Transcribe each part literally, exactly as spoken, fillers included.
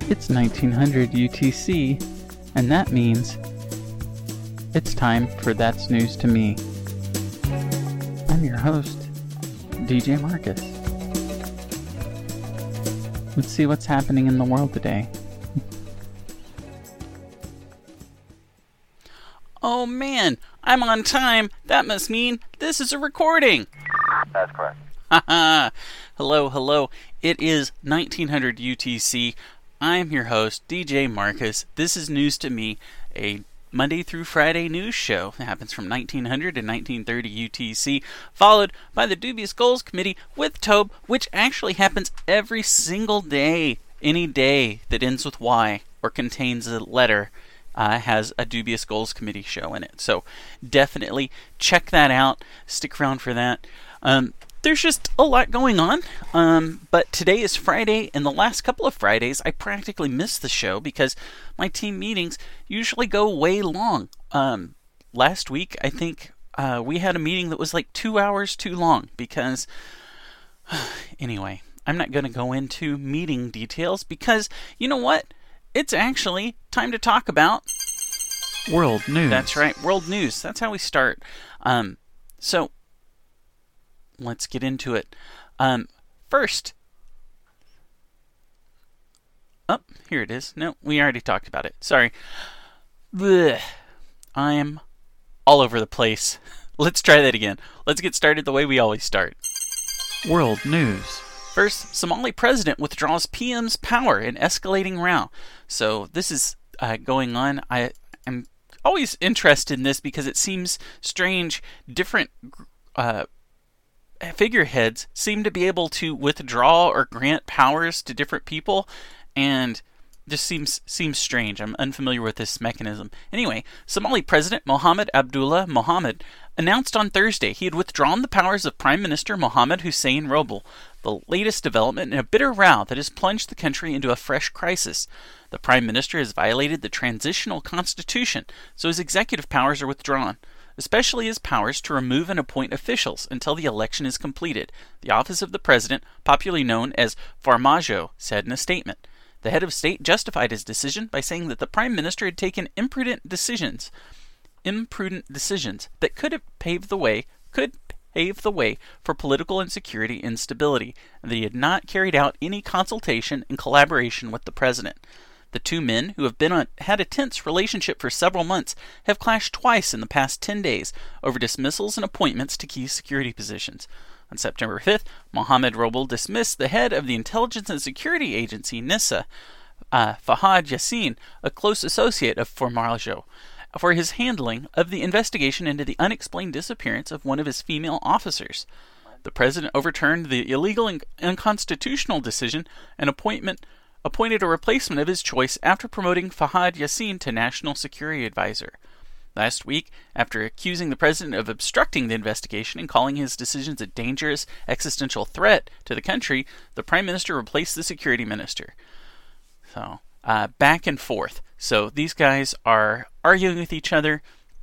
It's nineteen hundred U T C, and that means it's time for That's News to Me. I'm your host, D J Marcus. Let's see what's happening in the world today. Oh man, I'm on time. That must mean this is a recording. That's correct. Haha. Hello, hello. It is nineteen hundred U T C. I'm your host, D J Marcus. This is News to Me, a Monday through Friday news show. It happens from nineteen hundred to nineteen thirty U T C, followed by the Dubious Goals Committee with Tobe, which actually happens every single day. Any day that ends with Y or contains a letter uh, has a Dubious Goals Committee show in it. So definitely check that out. Stick around for that. Um, There's just a lot going on, um, but today is Friday, and the last couple of Fridays I practically missed the show because my team meetings usually go way long. Um, last week, I think uh, we had a meeting that was like two hours too long because, anyway, I'm not going to go into meeting details because, you know what? It's actually time to talk about World news. That's right, world news. That's how we start. Um, so... Let's get into it. Um, first, oh, here it is. No, we already talked about it. Sorry. Blech. I'm all over the place. Let's try that again. Let's get started the way we always start. World news. First, Somali president withdraws P M's power in escalating row. So this is uh, going on. I am always interested in this because it seems strange. Different uh figureheads seem to be able to withdraw or grant powers to different people, and this seems seems strange. I'm unfamiliar with this mechanism. Anyway, Somali President Mohamed Abdullah Mohamed announced on Thursday he had withdrawn the powers of Prime Minister Mohamed Hussein Roble, the latest development in a bitter row that has plunged the country into a fresh crisis. The Prime Minister has violated the transitional constitution, so his executive powers are withdrawn, especially his powers to remove and appoint officials until the election is completed, the office of the president, popularly known as Farmajo, said in a statement. The head of state justified his decision by saying that the prime minister had taken imprudent decisions, imprudent decisions that could have paved the way, could pave the way for political insecurity and instability, and that he had not carried out any consultation and collaboration with the president. The two men, who have been on, had a tense relationship for several months, have clashed twice in the past ten days over dismissals and appointments to key security positions. On September fifth, Mohamed Roble dismissed the head of the Intelligence and Security Agency, NISA, uh, Fahad Yassin, a close associate of Farmajo, for his handling of the investigation into the unexplained disappearance of one of his female officers. The president overturned the illegal and unconstitutional decision and appointment appointed a replacement of his choice after promoting Fahad Yassin to National Security Advisor. Last week, after accusing the president of obstructing the investigation and calling his decisions a dangerous existential threat to the country, the prime minister replaced the security minister. So, uh, back and forth. So these guys are arguing with each other,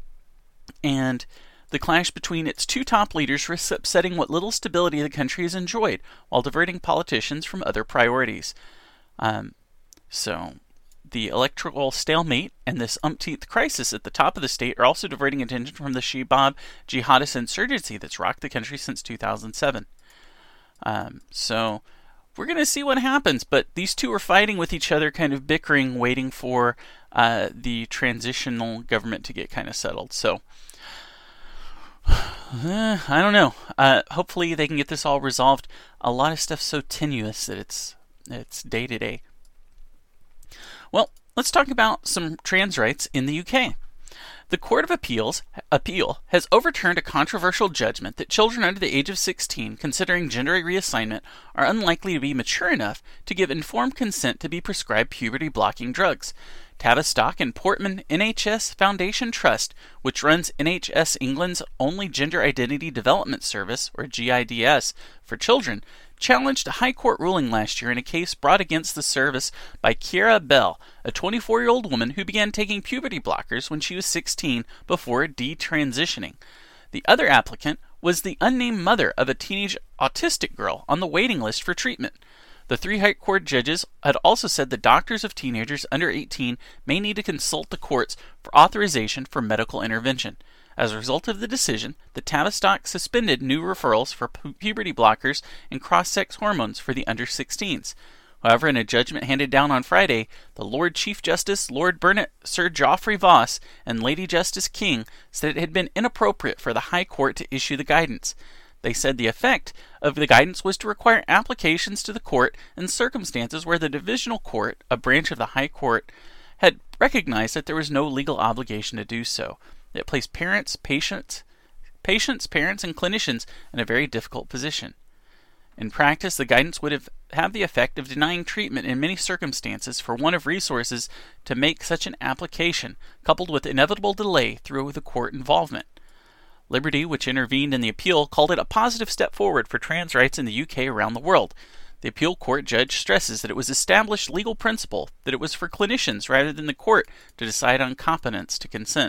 and the clash between its two top leaders risks upsetting what little stability the country has enjoyed, while diverting politicians from other priorities. Um, so, the electoral stalemate and this umpteenth crisis at the top of the state are also diverting attention from the Shabab jihadist insurgency that's rocked the country since two thousand seven. Um, so, we're going to see what happens, but these two are fighting with each other, kind of bickering, waiting for uh, the transitional government to get kind of settled. So, uh, I don't know. Uh, hopefully they can get this all resolved. A lot of stuff's so tenuous that it's It's day to day. Well, let's talk about some trans rights in the U K. The Court of Appeals Appeal has overturned a controversial judgment that children under the age of sixteen considering gender reassignment are unlikely to be mature enough to give informed consent to be prescribed puberty-blocking drugs. Tavistock and Portman N H S Foundation Trust, which runs N H S England's only gender identity development service, or G I D S, for children, challenged a High Court ruling last year in a case brought against the service by Kiera Bell, a twenty-four-year-old woman who began taking puberty blockers when she was sixteen before detransitioning. The other applicant was the unnamed mother of a teenage autistic girl on the waiting list for treatment. The three High Court judges had also said that doctors of teenagers under eighteen may need to consult the courts for authorization for medical intervention. As a result of the decision, the Tavistock suspended new referrals for pu- puberty blockers and cross-sex hormones for the under sixteens. However, in a judgment handed down on Friday, the Lord Chief Justice Lord Burnett, Sir Geoffrey Voss, and Lady Justice King said it had been inappropriate for the High Court to issue the guidance. They said the effect of the guidance was to require applications to the court in circumstances where the Divisional Court, a branch of the High Court, had recognized that there was no legal obligation to do so. It placed parents, patients, patients, parents, and clinicians in a very difficult position. In practice, the guidance would have, have the effect of denying treatment in many circumstances for want of resources to make such an application, coupled with inevitable delay through the court involvement. Liberty, which intervened in the appeal, called it a positive step forward for trans rights in the U K around the world. The appeal court judge stresses that it was established legal principle that it was for clinicians rather than the court to decide on competence to consent.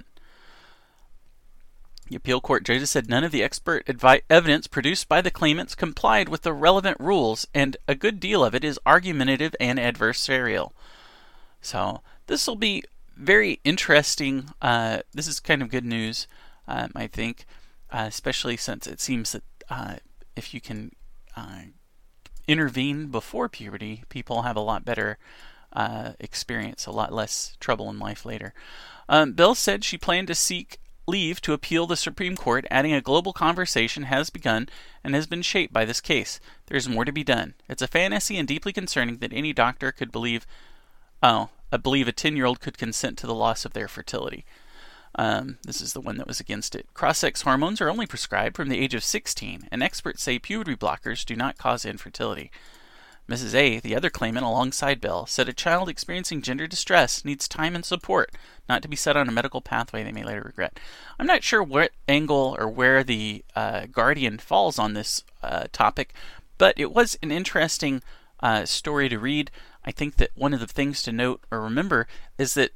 The appeal court judges said none of the expert advi- evidence produced by the claimants complied with the relevant rules, and a good deal of it is argumentative and adversarial. So this will be very interesting. Uh, this is kind of good news, um, I think, uh, especially since it seems that uh, if you can uh, intervene before puberty, people have a lot better uh, experience, a lot less trouble in life later. Um, Bill said she planned to seek leave to appeal the Supreme Court, adding a global conversation has begun and has been shaped by this case. There is more to be done. It's a fantasy and deeply concerning that any doctor could believe, oh, I believe a ten-year-old could consent to the loss of their fertility. Um, this is the one that was against it. Cross-sex hormones are only prescribed from the age of sixteen, and experts say puberty blockers do not cause infertility. Missus A, the other claimant alongside Bell, said a child experiencing gender distress needs time and support, not to be set on a medical pathway they may later regret. I'm not sure what angle or where the uh, Guardian falls on this uh, topic, but it was an interesting uh, story to read. I think that one of the things to note or remember is that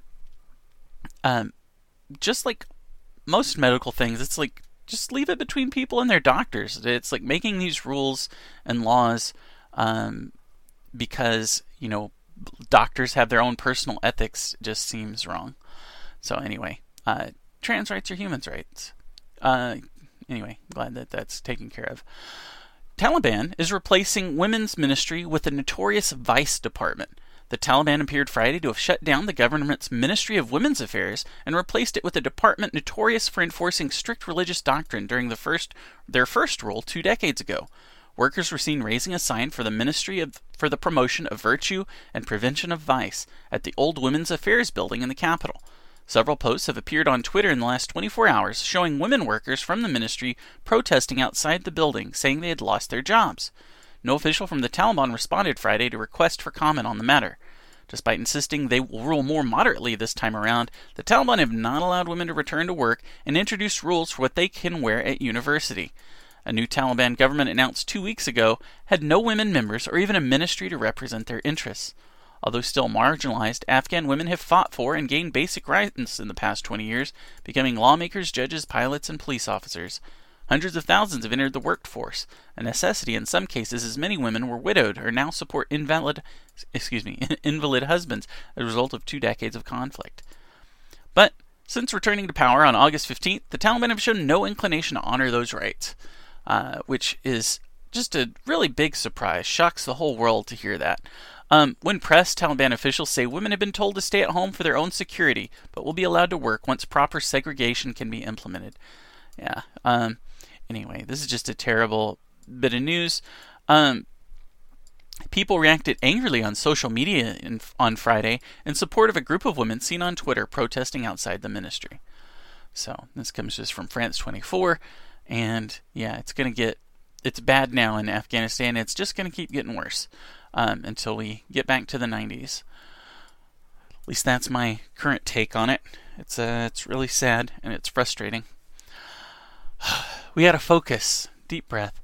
um, just like most medical things, it's like just leave it between people and their doctors. It's like making these rules and laws um, because, you know, doctors have their own personal ethics just seems wrong. So anyway, uh, trans rights are human rights. Uh, anyway, glad that that's taken care of. Taliban is replacing women's ministry with the notorious Vice Department. The Taliban appeared Friday to have shut down the government's Ministry of Women's Affairs and replaced it with a department notorious for enforcing strict religious doctrine during the first their first rule two decades ago. Workers were seen raising a sign for the Ministry of, for the Promotion of Virtue and Prevention of Vice at the old Women's Affairs building in the capital. Several posts have appeared on Twitter in the last twenty-four hours showing women workers from the ministry protesting outside the building, saying they had lost their jobs. No official from the Taliban responded Friday to request for comment on the matter. Despite insisting they will rule more moderately this time around, the Taliban have not allowed women to return to work and introduced rules for what they can wear at university. A new Taliban government announced two weeks ago had no women members or even a ministry to represent their interests. Although still marginalized, Afghan women have fought for and gained basic rights in the past twenty years, becoming lawmakers, judges, pilots, and police officers. Hundreds of thousands have entered the workforce, a necessity in some cases as many women were widowed or now support invalid, excuse me, invalid husbands as a result of two decades of conflict. But since returning to power on August fifteenth, the Taliban have shown no inclination to honor those rights, uh, which is just a really big surprise. Shocks the whole world to hear that. Um, when pressed, Taliban officials say women have been told to stay at home for their own security, but will be allowed to work once proper segregation can be implemented. Yeah. Um, anyway, this is just a terrible bit of news. Um, people reacted angrily on social media in, on Friday in support of a group of women seen on Twitter protesting outside the ministry. So this comes just from France twenty-four, and yeah, it's going to get, it's bad now in Afghanistan. It's just going to keep getting worse. Um, until we get back to the nineties. At least that's my current take on it. It's uh, it's really sad and it's frustrating. We gotta focus. Deep breath.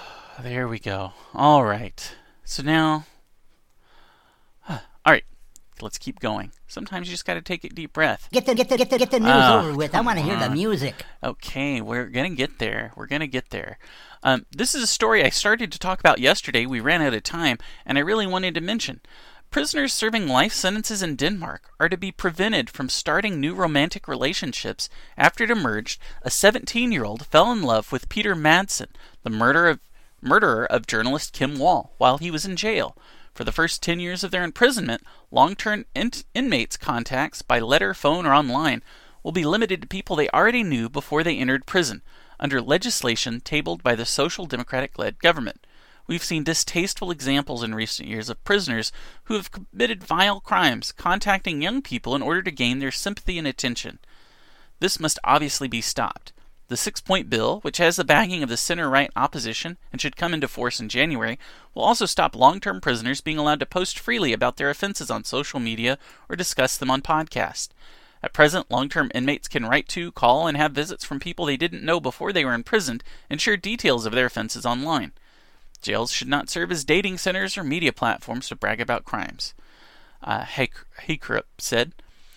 There we go. All right. So now, all right. Let's keep going. Sometimes you just got to take a deep breath. Get the get the get the get the news Oh, over with. I want to hear the on. music. Okay, we're gonna get there. We're gonna get there. Um, this is a story I started to talk about yesterday. We ran out of time, and I really wanted to mention. Prisoners serving life sentences in Denmark are to be prevented from starting new romantic relationships after it emerged a seventeen-year-old fell in love with Peter Madsen, the murderer of, murderer of journalist Kim Wall, while he was in jail. For the first ten years of their imprisonment, long-term in- inmates' contacts by letter, phone, or online will be limited to people they already knew before they entered prison, under legislation tabled by the Social Democratic-led government. We've seen distasteful examples in recent years of prisoners who have committed vile crimes, contacting young people in order to gain their sympathy and attention. This must obviously be stopped. The six-point bill, which has the backing of the center-right opposition and should come into force in January, will also stop long-term prisoners being allowed to post freely about their offenses on social media or discuss them on podcasts. At present, long-term inmates can write to, call, and have visits from people they didn't know before they were imprisoned and share details of their offenses online. Jails should not serve as dating centers or media platforms to brag about crimes. Uh, Hakerup said.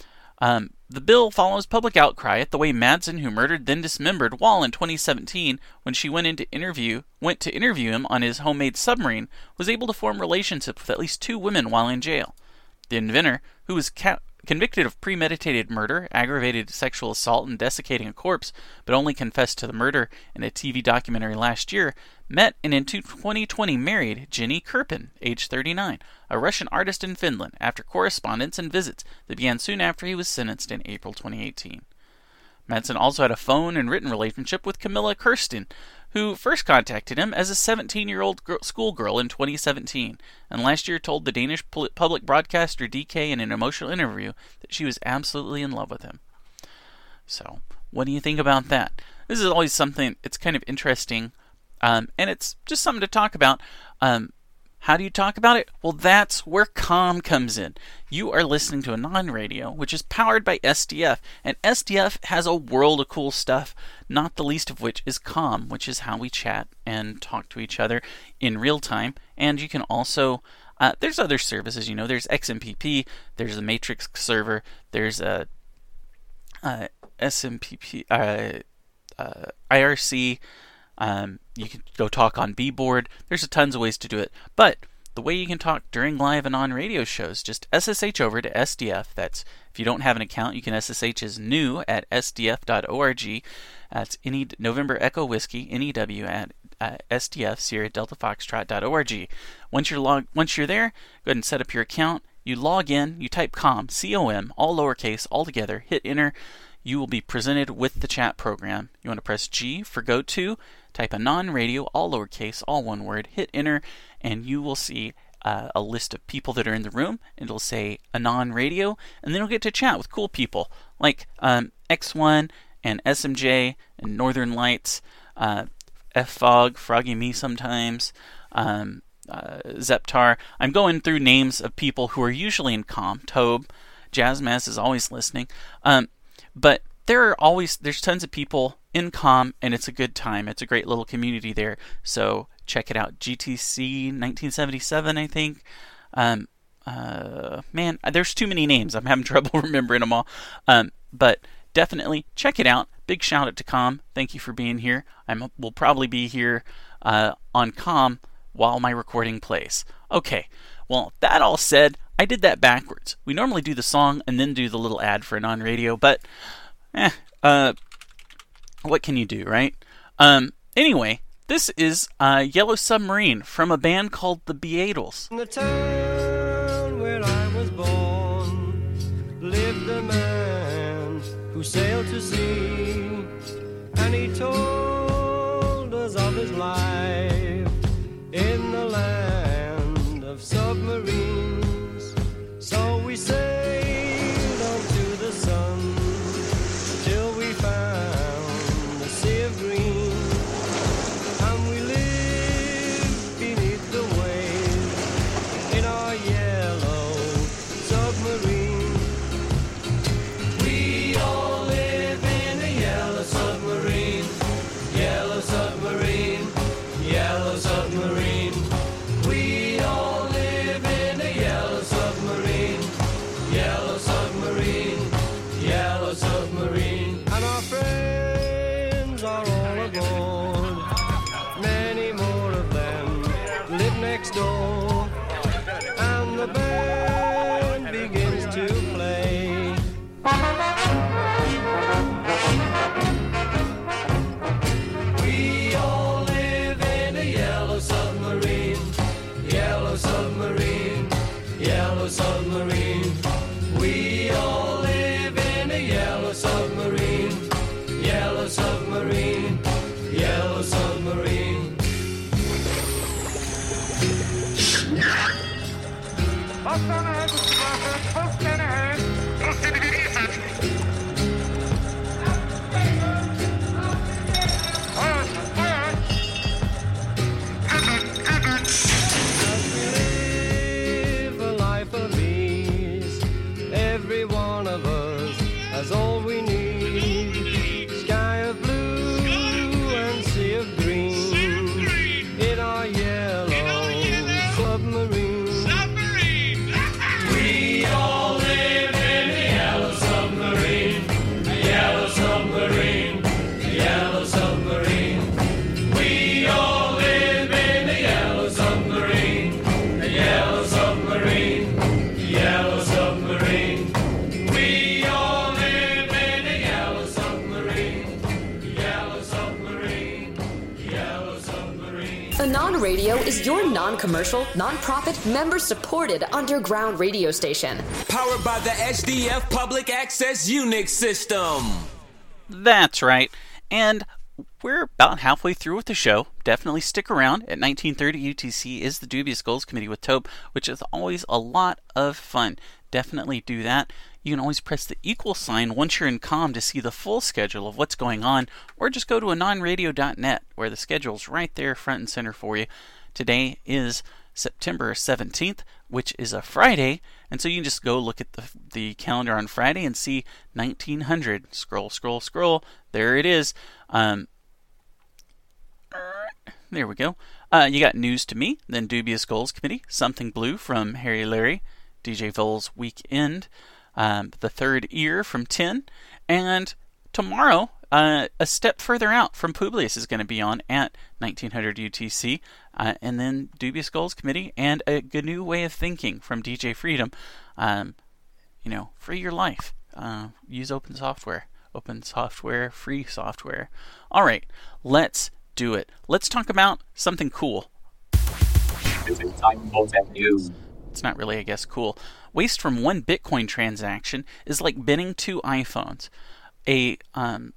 Um, the bill follows public outcry at the way Madsen, who murdered then dismembered Wall in twenty seventeen when she went into interview went to interview him on his homemade submarine, was able to form relationships with at least two women while in jail. The inventor, who was ca- convicted of premeditated murder, aggravated sexual assault, and desiccating a corpse, but only confessed to the murder in a T V documentary last year, met and in twenty twenty married Jenny Kirpin, age thirty-nine, a Russian artist in Finland, after correspondence and visits that began soon after he was sentenced in April twenty eighteen. Madsen also had a phone and written relationship with Camilla Kirsten, who first contacted him as a seventeen-year-old girl, schoolgirl in twenty seventeen, and last year told the Danish public broadcaster D K in an emotional interview that she was absolutely in love with him. So, what do you think about that? This is always something, it's kind of interesting, um, and it's just something to talk about. Um, How do you talk about it? Well, that's where Calm comes in. You are listening to Anon Radio, which is powered by S D F, and S D F has a world of cool stuff, not the least of which is Calm, which is how we chat and talk to each other in real time. And you can also, uh, there's other services, you know, there's X M P P, there's a Matrix server, there's a, a S M P P, uh, uh, I R C. Um, you can go talk on B-Board. There's a tons of ways to do it. But the way you can talk during live and on radio shows, just S S H over to S D F. That's, if you don't have an account, you can S S H as new at S D F dot org. That's any November Echo Whiskey, N E W at uh, S D F, Sierra Delta Foxtrot dot org. Once you're log, once you're there, go ahead and set up your account. You log in, you type COM, C O M, all lowercase, all together, hit enter. You will be presented with the chat program. You want to press G for go to, type Anon Radio, all lowercase, all one word, hit enter, and you will see uh, a list of people that are in the room. It'll say Anon Radio, and then you'll get to chat with cool people like um, X one and S M J and Northern Lights, uh, F Fog, Froggy Me sometimes, um, uh, Zeptar. I'm going through names of people who are usually in COM. Tobe, Jazzmaz is always listening. Um, But there are always, there's tons of people in COM, and it's a good time. It's a great little community there. So check it out. G T C nineteen seventy-seven, I think. Um, uh, man, there's too many names. I'm having trouble remembering them all. Um, but definitely check it out. Big shout out to COM. Thank you for being here. I will probably be here uh, on COM while my recording plays. Okay. Well, that all said, I did that backwards. We normally do the song and then do the little ad for Anon Radio, but eh, uh, what can you do, right? Um, anyway, this is uh, Yellow Submarine from a band called the Beatles. In the town where I was born lived a man who sailed to sea, and he told us of his life in the land of submarines. So we sailed on to the sun till we found the sea of green, and we lived beneath the waves in our yellow submarine. We all live in yellow submarine, yellow submarine. And our friends are all aboard. Many more of them live next door. And the band begins to play. We all live in a yellow submarine, yellow submarine, yellow submarine. We all live in a yellow submarine, yellow submarine, yellow submarine. Live a life of ease. Every one of us has all we need. Sky of blue and sea of green. In our yellow submarine. We all live in a yellow submarine, a yellow submarine, a yellow submarine. We all live in a yellow submarine, a yellow submarine, a yellow submarine. We all live in a yellow submarine, a yellow submarine, a yellow submarine. Anon Radio is your non-commercial, non-profit, member-supported underground radio station. Powered by the H D F Public Access Unix system. That's right. And we're about halfway through with the show. Definitely stick around. At nineteen thirty U T C is the Dubious Goals Committee with Tobe, which is always a lot of fun. Definitely do that. You can always press the equal sign once you're in comm to see the full schedule of what's going on, or just go to anon radio dot net where the schedule's right there front and center for you. Today is September seventeenth, which is a Friday, and so you can just go look at the the calendar on Friday and see nineteen hundred. Scroll, scroll, scroll. There it is. Um, there we go. Uh, you got News to Me, then Dubious Goals Committee, Something Blue from Harry Larry, D J Vols Weekend, um, The Third Ear from ten, and tomorrow, uh, a step further out from Publius is going to be on at nineteen hundred U T C, uh, and then Dubious Goals Committee and a G N U Way of Thinking from D J Freedom. Um, you know, free your life. Uh, use open software. Open software, free software. All right, let's do it. Let's talk about something cool. It's time for tech news. It's not really, I guess, cool. Waste from one Bitcoin transaction is like binning two iPhones. A um,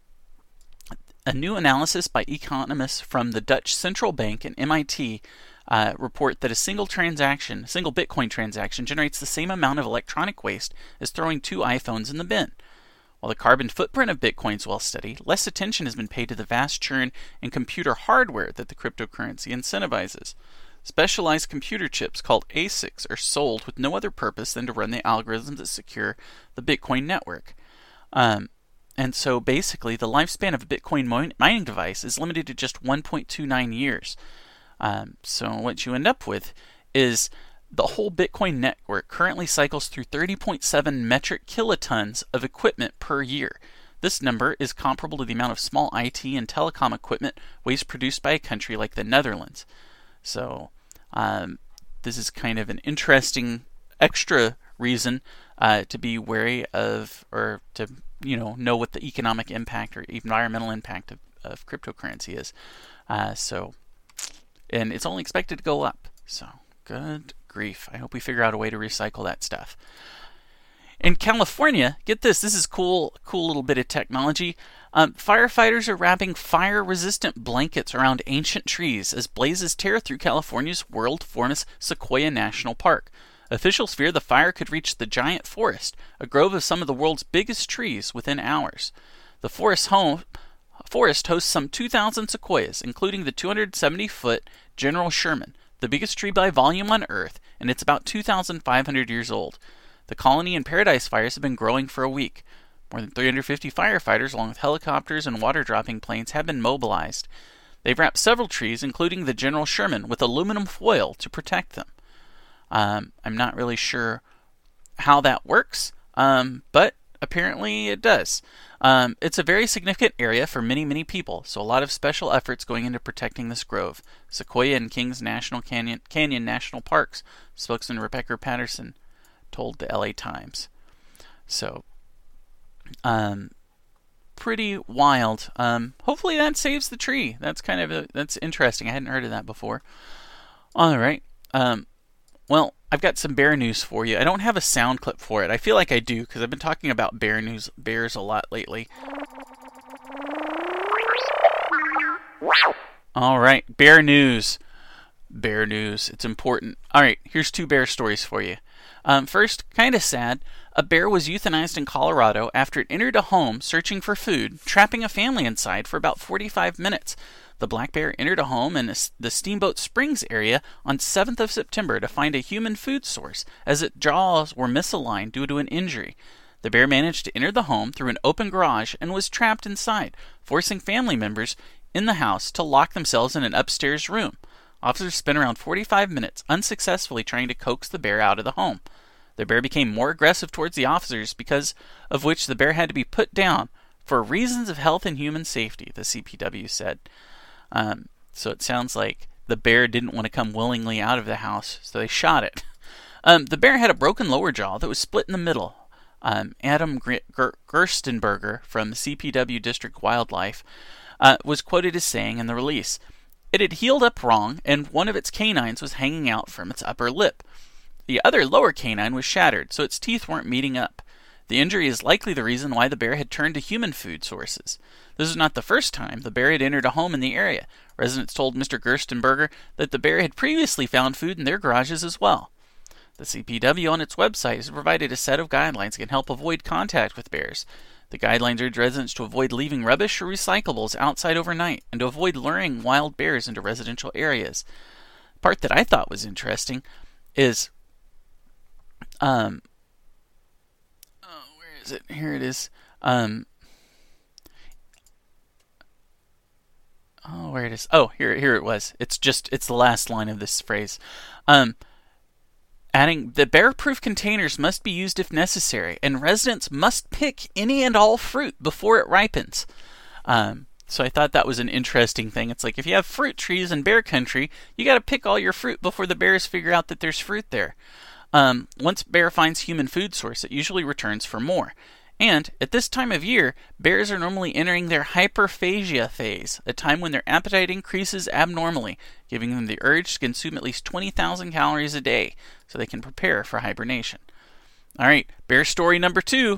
a new analysis by economists from the Dutch Central Bank and M I T uh, report that a single transaction, a single Bitcoin transaction, generates the same amount of electronic waste as throwing two iPhones in the bin. While the carbon footprint of Bitcoin is well studied, less attention has been paid to the vast churn in computer hardware that the cryptocurrency incentivizes. Specialized computer chips called A SICs are sold with no other purpose than to run the algorithms that secure the Bitcoin network. Um, and so basically, the lifespan of a Bitcoin min- mining device is limited to just one point two nine years. Um, so what you end up with is the whole Bitcoin network currently cycles through thirty point seven metric kilotons of equipment per year. This number is comparable to the amount of small I T and telecom equipment waste produced by a country like the Netherlands. So um, this is kind of an interesting extra reason uh, to be wary of, or to you know know what the economic impact or environmental impact of, of cryptocurrency is. Uh, so, and it's only expected to go up. So good grief! I hope we figure out a way to recycle that stuff. In California, get this, this is cool, cool little bit of technology. Um, firefighters are wrapping fire-resistant blankets around ancient trees as blazes tear through California's world-famous Sequoia National Park. Officials fear the fire could reach the giant forest, a grove of some of the world's biggest trees, within hours. The forest home forest hosts some two thousand sequoias, including the two hundred seventy foot General Sherman, the biggest tree by volume on Earth, and it's about two thousand five hundred years old. The Colony and Paradise fires have been growing for a week. More than three hundred fifty firefighters, along with helicopters and water-dropping planes, have been mobilized. They've wrapped several trees, including the General Sherman, with aluminum foil to protect them. Um, I'm not really sure how that works, um, but apparently it does. Um, it's a very significant area for many, many people, so a lot of special efforts going into protecting this grove. Sequoia and Kings National Canyon, Canyon National Parks, spokesman Rebecca Patterson told the L A Times. So, um, pretty wild. Um, hopefully that saves the tree. That's kind of a, that's interesting. I hadn't heard of that before. All right. Um, well, I've got some bear news for you. I don't have a sound clip for it. I feel like I do because I've been talking about bear news, bears a lot lately. All right, bear news. Bear news. It's important. All right, here's two bear stories for you. Um, first, kind of sad. A bear was euthanized in Colorado after it entered a home searching for food, trapping a family inside for about forty-five minutes. The black bear entered a home in the Steamboat Springs area on seventh of September to find a human food source, as its jaws were misaligned due to an injury. The bear managed to enter the home through an open garage and was trapped inside, forcing family members in the house to lock themselves in an upstairs room. Officers spent around forty-five minutes unsuccessfully trying to coax the bear out of the home. The bear became more aggressive towards the officers, because of which the bear had to be put down for reasons of health and human safety, the C P W said. Um, so it sounds like the bear didn't want to come willingly out of the house, so they shot it. Um, the bear had a broken lower jaw that was split in the middle. Um, Adam Gr- Gr- Gerstenberger from C P W District Wildlife uh, was quoted as saying in the release, "It had healed up wrong, and one of its canines was hanging out from its upper lip. The other lower canine was shattered, so its teeth weren't meeting up. The injury is likely the reason why the bear had turned to human food sources. This is not the first time the bear had entered a home in the area. Residents told Mister Gerstenberger that the bear had previously found food in their garages as well." The C P W on its website has provided a set of guidelines that can help avoid contact with bears. The guidelines urge residents to avoid leaving rubbish or recyclables outside overnight and to avoid luring wild bears into residential areas. The part that I thought was interesting is, um, oh, where is it? Here it is. Um, oh, where it is? Oh, here, here it was. It's just, it's the last line of this phrase. Um, Adding, the bear-proof containers must be used if necessary, and residents must pick any and all fruit before it ripens. Um, so I thought that was an interesting thing. It's like, if you have fruit trees in bear country, you got to pick all your fruit before the bears figure out that there's fruit there. Um, once bear finds human food source, it usually returns for more. And at this time of year, bears are normally entering their hyperphagia phase, a time when their appetite increases abnormally, giving them the urge to consume at least twenty thousand calories a day so they can prepare for hibernation. All right, bear story number two.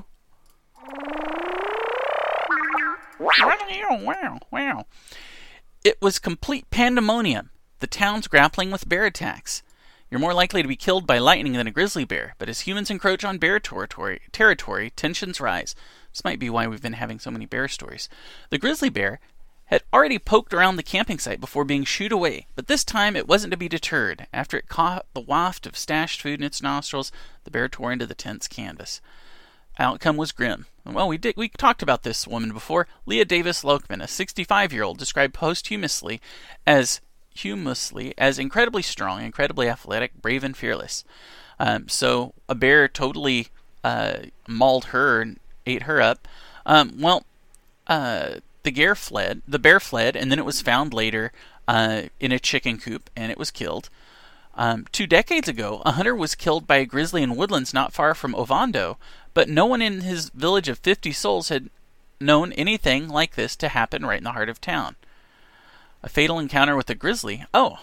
Wow, wow. It was complete pandemonium. The town's grappling with bear attacks. You're more likely to be killed by lightning than a grizzly bear, but as humans encroach on bear territory, territory, tensions rise. This might be why we've been having so many bear stories. The grizzly bear had already poked around the camping site before being shooed away, but this time it wasn't to be deterred. After it caught the waft of stashed food in its nostrils, the bear tore into the tent's canvas. Outcome was grim. Well, we did we talked about this woman before. Leah Davis Lokman, a sixty-five-year-old, described posthumously as Humously as incredibly strong, incredibly athletic, brave, and fearless. Um, so a bear totally uh, mauled her and ate her up. Um, well, uh, the bear fled. The bear fled, and then it was found later uh, in a chicken coop, and it was killed. Um, two decades ago, a hunter was killed by a grizzly in woodlands not far from Ovando, but no one in his village of fifty souls had known anything like this to happen right in the heart of town. A fatal encounter with a grizzly. Oh.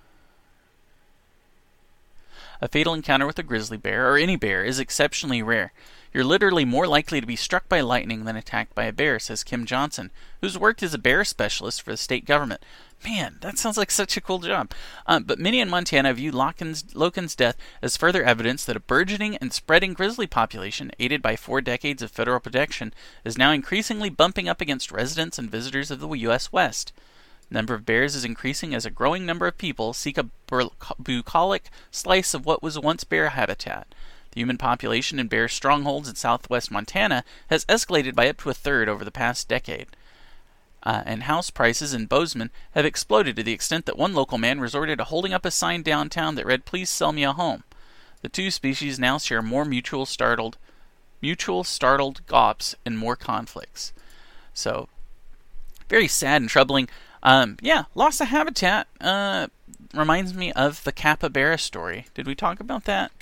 A fatal encounter with a grizzly bear, or any bear, is exceptionally rare. You're literally more likely to be struck by lightning than attacked by a bear, says Kim Johnson, who's worked as a bear specialist for the state government. Man, that sounds like such a cool job. Um, but many in Montana view Loken's, Loken's death as further evidence that a burgeoning and spreading grizzly population, aided by four decades of federal protection, is now increasingly bumping up against residents and visitors of the U S West. The number of bears is increasing as a growing number of people seek a bucolic slice of what was once bear habitat. The human population in bear strongholds in southwest Montana has escalated by up to a third over the past decade. Uh, and house prices in Bozeman have exploded to the extent that one local man resorted to holding up a sign downtown that read, "Please sell me a home." The two species now share more mutual startled, mutual startled gawps and more conflicts. So, very sad and troubling. Um, yeah, loss of habitat uh, reminds me of the capybara story. Did we talk about that?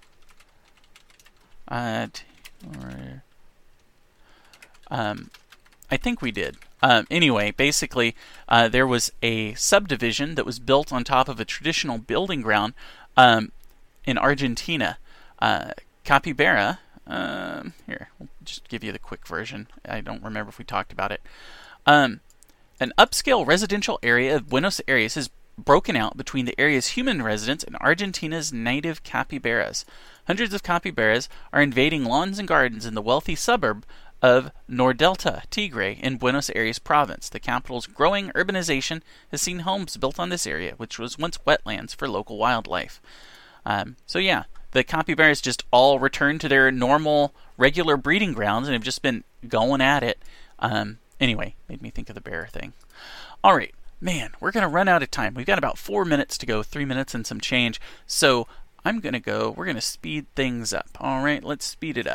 Uh, or, um, I think we did. Um, anyway, basically, uh, there was a subdivision that was built on top of a traditional building ground um, in Argentina. Uh, capybara, um, here, I'll just give you the quick version. I don't remember if we talked about it. Um, an upscale residential area of Buenos Aires is broken out between the area's human residents and Argentina's native capybaras. Hundreds of capybaras are invading lawns and gardens in the wealthy suburb of Nordelta Tigre in Buenos Aires province. The capital's growing urbanization has seen homes built on this area, which was once wetlands for local wildlife. Um, so yeah, the capybaras just all returned to their normal, regular breeding grounds and have just been going at it. Um, anyway, made me think of the bear thing. All right, man, we're going to run out of time. We've got about four minutes to go, three minutes and some change. So I'm going to go, we're going to speed things up. All right, let's speed it up.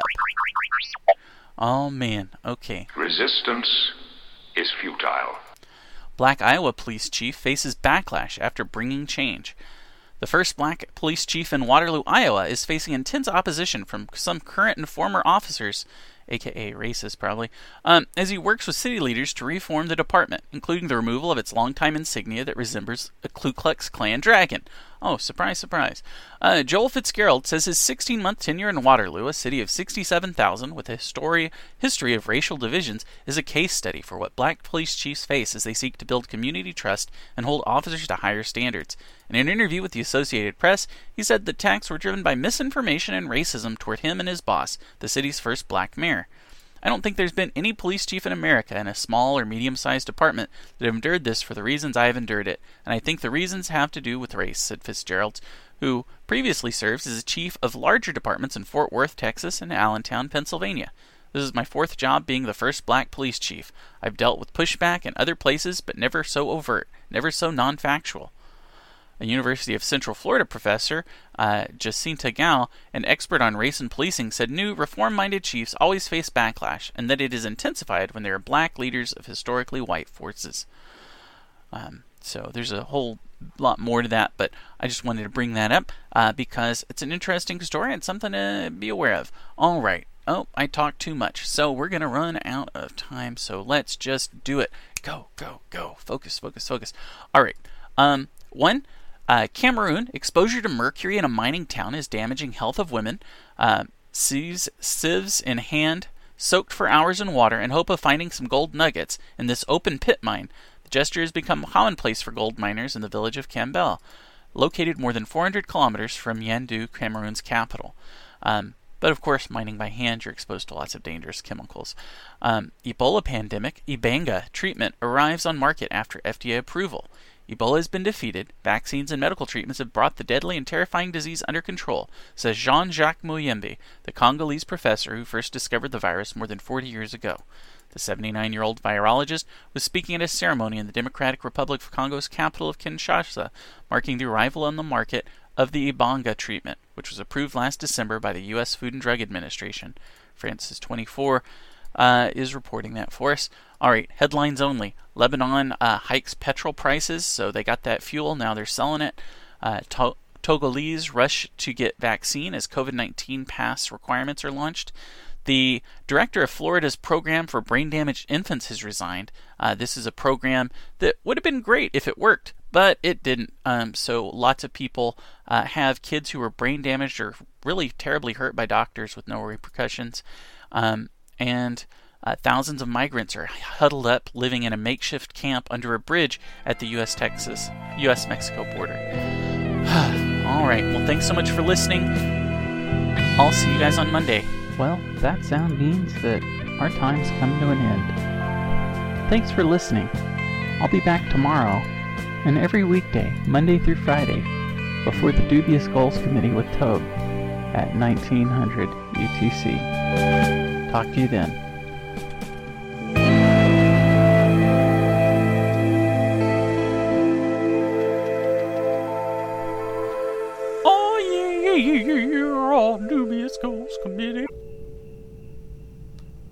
Oh, man. Okay. Resistance is futile. Black Iowa police chief faces backlash after bringing change. The first black police chief in Waterloo, Iowa, is facing intense opposition from some current and former officers, aka racist probably, um, as he works with city leaders to reform the department, including the removal of its longtime insignia that resembles a Ku Klux Klan dragon. Oh, surprise, surprise. Uh, Joel Fitzgerald says his sixteen-month tenure in Waterloo, a city of sixty-seven thousand with a history, history of racial divisions, is a case study for what black police chiefs face as they seek to build community trust and hold officers to higher standards. In an interview with the Associated Press, he said the attacks were driven by misinformation and racism toward him and his boss, the city's first black mayor. I don't think there's been any police chief in America in a small or medium-sized department that have endured this for the reasons I have endured it, and I think the reasons have to do with race, said Fitzgerald, who previously served as a chief of larger departments in Fort Worth, Texas, and Allentown, Pennsylvania. This is my fourth job being the first black police chief. I've dealt with pushback in other places, but never so overt, never so non-factual. A University of Central Florida professor, uh, Jacinta Gao, an expert on race and policing, said new reform-minded chiefs always face backlash, and that it is intensified when there are black leaders of historically white forces. Um, so there's a whole lot more to that, but I just wanted to bring that up uh, because it's an interesting story and something to be aware of. All right. Oh, I talked too much, so we're going to run out of time, so let's just do it. Go, go, go. Focus, focus, focus. All right. Um, one... Uh, Cameroon, exposure to mercury in a mining town is damaging health of women. Uh, sieves, sieves in hand, soaked for hours in water in hope of finding some gold nuggets in this open pit mine. The gesture has become commonplace for gold miners in the village of Cambel, located more than four hundred kilometers from Yaoundé, Cameroon's capital. Um, but of course, mining by hand, you're exposed to lots of dangerous chemicals. Um, Ebola pandemic, Ibanga treatment arrives on market after F D A approval. Ebola has been defeated. Vaccines and medical treatments have brought the deadly and terrifying disease under control, says Jean-Jacques Muyembe, the Congolese professor who first discovered the virus more than forty years ago. The seventy-nine-year-old virologist was speaking at a ceremony in the Democratic Republic of Congo's capital of Kinshasa, marking the arrival on the market of the Ibanga treatment, which was approved last December by the U S Food and Drug Administration. Francis twenty-four uh, is reporting that for us. All right, headlines only. Lebanon uh, hikes petrol prices, so they got that fuel, now they're selling it. Uh, to- Togolese rush to get vaccine as COVID nineteen pass requirements are launched. The director of Florida's program for brain-damaged infants has resigned. Uh, this is a program that would have been great if it worked, but it didn't. Um, so lots of people uh, have kids who were brain-damaged or really terribly hurt by doctors with no repercussions. Um, and uh, thousands of migrants are huddled up living in a makeshift camp under a bridge at the U S Texas, U S Mexico border. All right. Well, thanks so much for listening. I'll see you guys on Monday. Well, that sound means that our time's come to an end. Thanks for listening. I'll be back tomorrow and every weekday, Monday through Friday, before the Dubious Goals Committee with Toad at nineteen hundred U T C. Talk to you then. Oh, yeah, yeah, yeah, yeah. Ghost Committee.